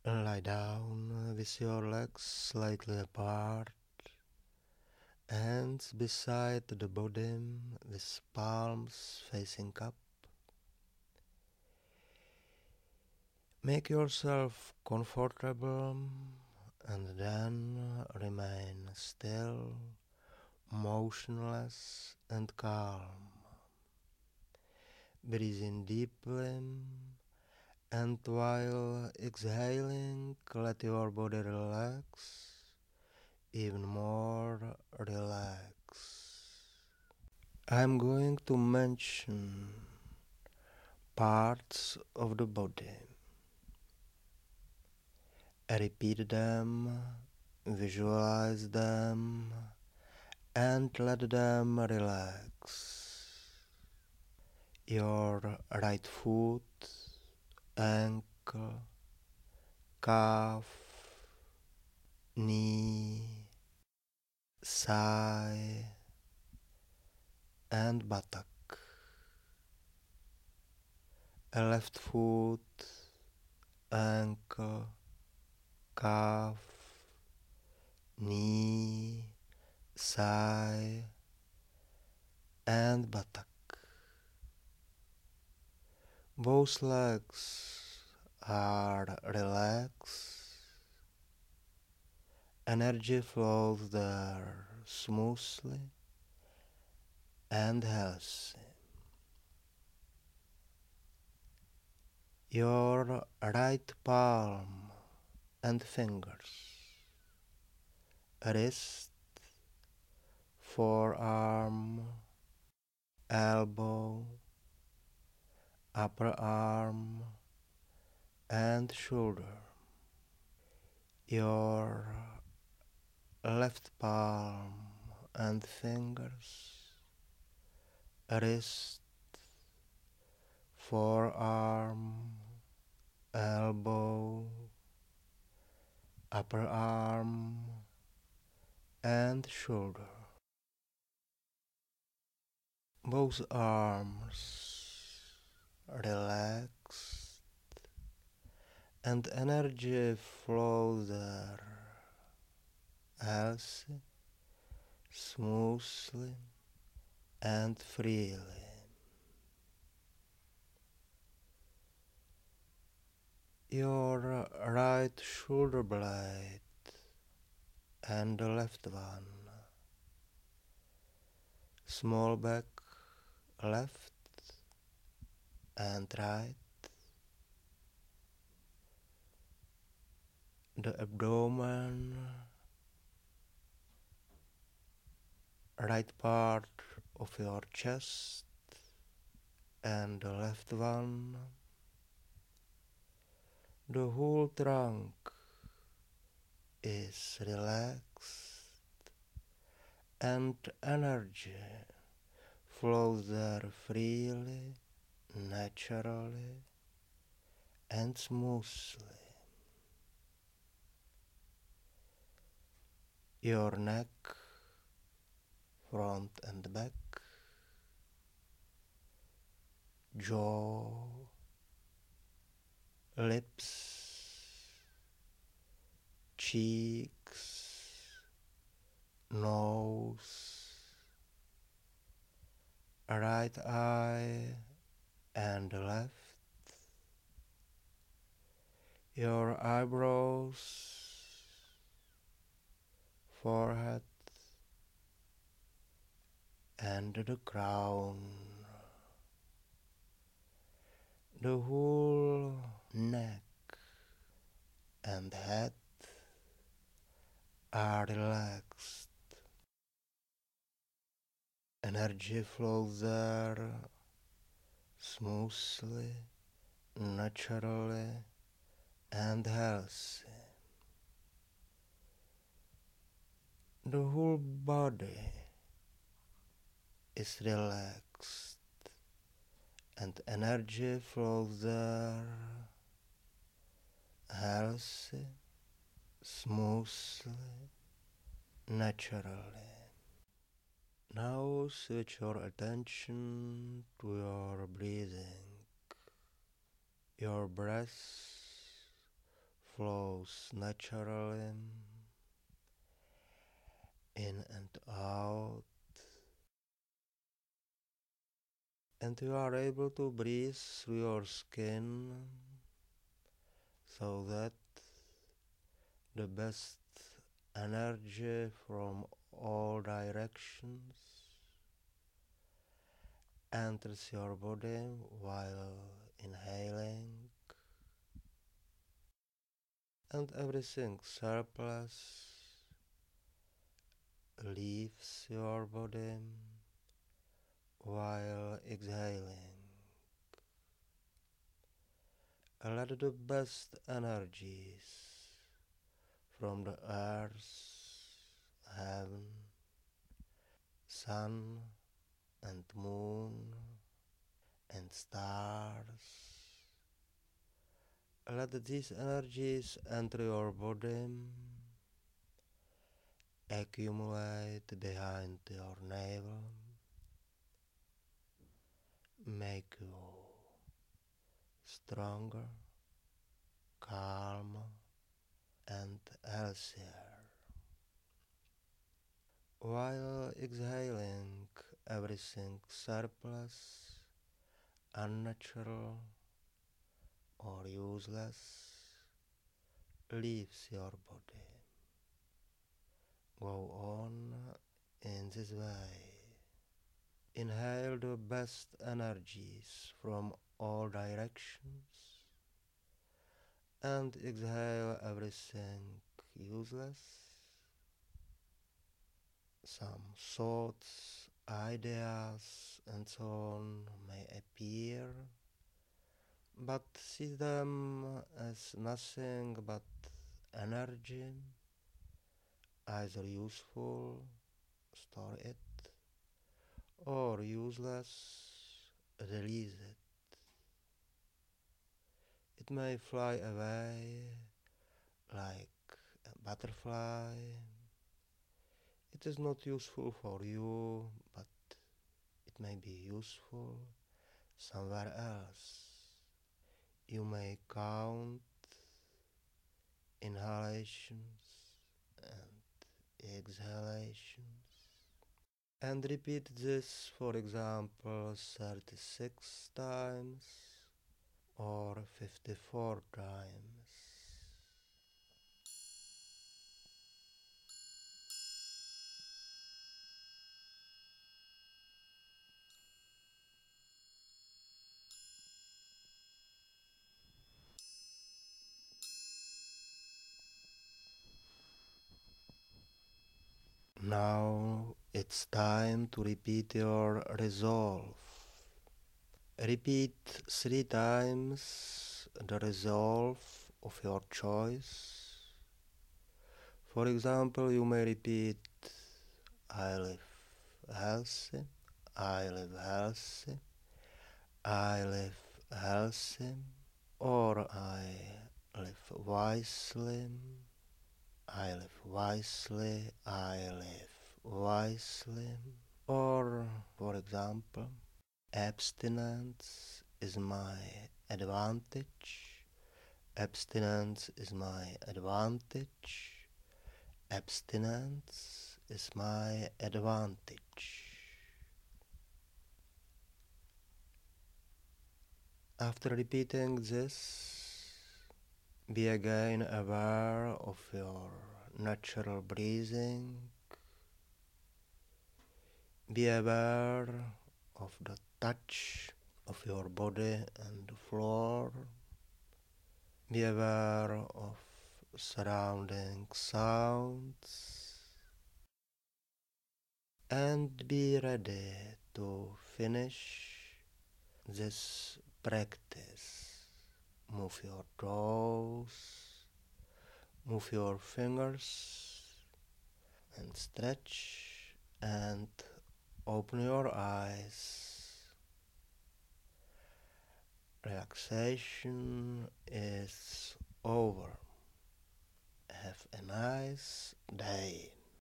Lie down with your legs slightly apart, hands beside the body with palms facing up. Make yourself comfortable and then remain still, motionless and calm. Breathe in deeply and while exhaling let your body relax even more relax. I'm going to mention parts of the body. Repeat them, visualize them, and let them relax. Your right foot, ankle, calf, knee, thigh, and buttock. A left foot, ankle, calf, knee, thigh, and buttock. Both legs are relaxed. Energy flows there smoothly and healthy. Your right palm and fingers, wrist, forearm, elbow, upper arm, and shoulder. Your left palm and fingers, wrist, forearm, elbow, upper arm, and shoulder. Both arms relaxed and energy flows there healthy, smoothly, and freely. Your right shoulder blade and the left one, small back left and right, the abdomen, right part of your chest and the left one, the whole trunk is relaxed and energy flows there freely, naturally, and smoothly. Your neck, front and back, jaw, lips, cheeks, nose, right eye and left, your eyebrows, forehead, and the crown, the whole neck and head are relaxed. Energy flows there smoothly, naturally, and healthy. The whole body is relaxed and energy flows there healthy, smoothly, naturally. Now switch your attention to your breathing. Your breath flows naturally in and out, and you are able to breathe through your skin so that the best energy from all directions enters your body while inhaling, and everything surplus leaves your body while exhaling. Let the best energies from the earth, heaven, sun and moon and stars, let these energies enter your body, accumulate behind your navel, make you stronger, calmer and healthier. While exhaling, everything surplus, unnatural or useless leaves your body. Go on in this way. Inhale the best energies from all directions and exhale everything useless. Some thoughts, ideas and so on may appear, but see them as nothing but energy, either useful, store it, or useless, release it. It may fly away like a butterfly. It is not useful for you, but it may be useful somewhere else. You may count inhalations and exhalations and repeat this, for example, 36 times or 54 times. Now it's time to repeat your resolve. Repeat 3 times the resolve of your choice. For example, you may repeat, I live healthy, I live healthy, I live healthy, or I live wisely, I live wisely, I live wisely. Or, for example, abstinence is my advantage, abstinence is my advantage, abstinence is my advantage. After repeating this, be again aware of your natural breathing. Be aware of the touch of your body and the floor. Be aware of surrounding sounds. And be ready to finish this practice. Move your toes, move your fingers, and stretch and open your eyes. Relaxation is over. Have a nice day.